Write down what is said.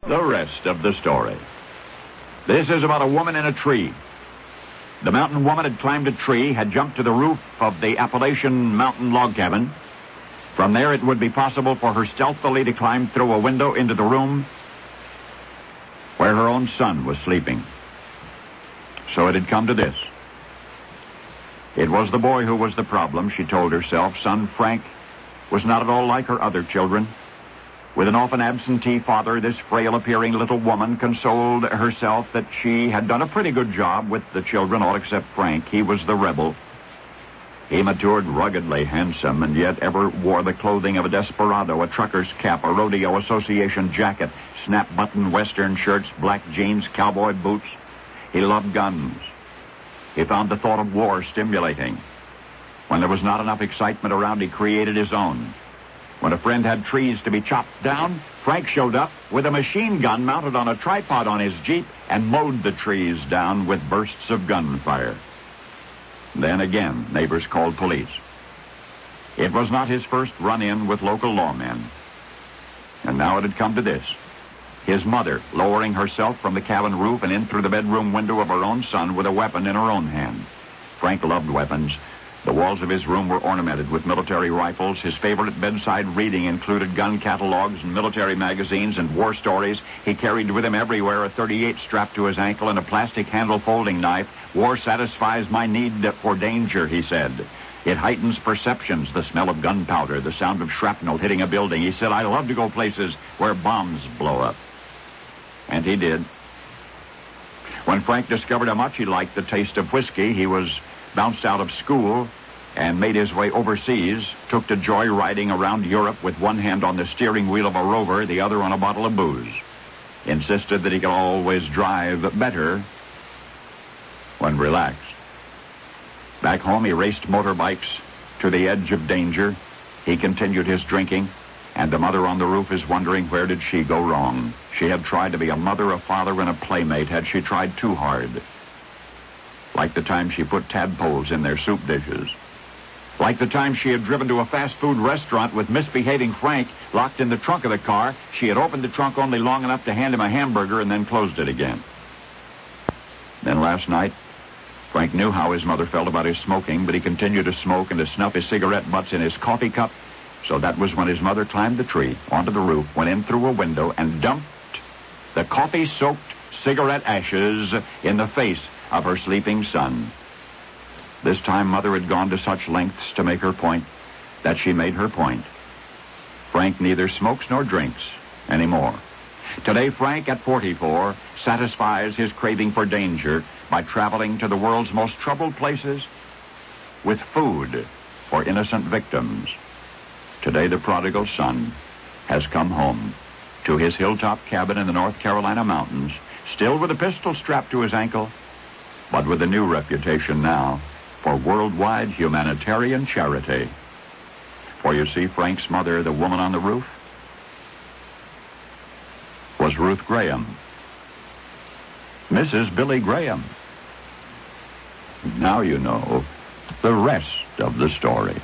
The rest of the story. This is about a woman in a tree. The mountain woman had climbed a tree, had jumped to the roof of the Appalachian Mountain log cabin. From there, it would be possible for her stealthily to climb through a window into the room where her own son was sleeping. So it had come to this. It was the boy who was the problem, she told herself. Son Frank was not at all like her other children. With an often absentee father, this frail-appearing little woman consoled herself that she had done a pretty good job with the children, all except Frank. He was the rebel. He matured ruggedly handsome, and yet ever wore the clothing of a desperado, a trucker's cap, a rodeo association jacket, snap-button western shirts, black jeans, cowboy boots. He loved guns. He found the thought of war stimulating. When there was not enough excitement around, he created his own. When a friend had trees to be chopped down, Frank showed up with a machine gun mounted on a tripod on his Jeep and mowed the trees down with bursts of gunfire. Then again, neighbors called police. It was not his first run-in with local lawmen. And now it had come to this. His mother lowering herself from the cabin roof and in through the bedroom window of her own son with a weapon in her own hand. Frank loved weapons. The walls of his room were ornamented with military rifles. His favorite bedside reading included gun catalogs and military magazines and war stories. He carried with him everywhere a .38 strapped to his ankle and a plastic handle folding knife. War satisfies my need for danger, he said. It heightens perceptions, the smell of gunpowder, the sound of shrapnel hitting a building. He said, I love to go places where bombs blow up. And he did. When Frank discovered how much he liked the taste of whiskey, he was bounced out of school and made his way overseas, took to joyriding around Europe with one hand on the steering wheel of a Rover, the other on a bottle of booze. Insisted that he could always drive better when relaxed. Back home, he raced motorbikes to the edge of danger. He continued his drinking, and the mother on the roof is wondering where did she go wrong. She had tried to be a mother, a father, and a playmate. Had she tried too hard? Like the time she put tadpoles in their soup dishes. Like the time she had driven to a fast food restaurant with misbehaving Frank locked in the trunk of the car. She had opened the trunk only long enough to hand him a hamburger and then closed it again. Then last night, Frank knew how his mother felt about his smoking, but he continued to smoke and to snuff his cigarette butts in his coffee cup. So that was when his mother climbed the tree, onto the roof, went in through a window, and dumped the coffee-soaked cigarette ashes in the face of her sleeping son. This time, Mother had gone to such lengths to make her point that she made her point. Frank neither smokes nor drinks anymore. Today, Frank, at 44, satisfies his craving for danger by traveling to the world's most troubled places with food for innocent victims. Today, the prodigal son has come home to his hilltop cabin in the North Carolina mountains, still with a pistol strapped to his ankle, but with a new reputation now for worldwide humanitarian charity. For you see, Frank's mother, the woman on the roof, was Ruth Graham, Mrs. Billy Graham. Now you know the rest of the story.